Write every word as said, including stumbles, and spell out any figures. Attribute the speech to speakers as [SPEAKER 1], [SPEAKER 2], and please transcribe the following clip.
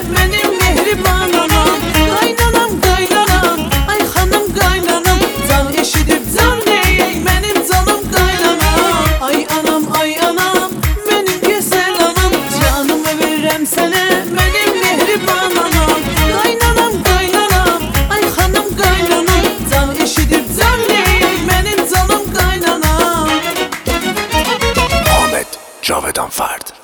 [SPEAKER 1] benim mehriban anam. Qaynanam qaynanam, ay xanım qaynanam, can eşidib can deyək benim canım qaynanam. Ay anam ay anam, benim güzel anam, canımı verirəm sənə benim mehriban anam. Qaynanam qaynanam, ay xanım qaynanam, can eşidib can deyək benim canım qaynanam.
[SPEAKER 2] Muhammed Cavedan Fard.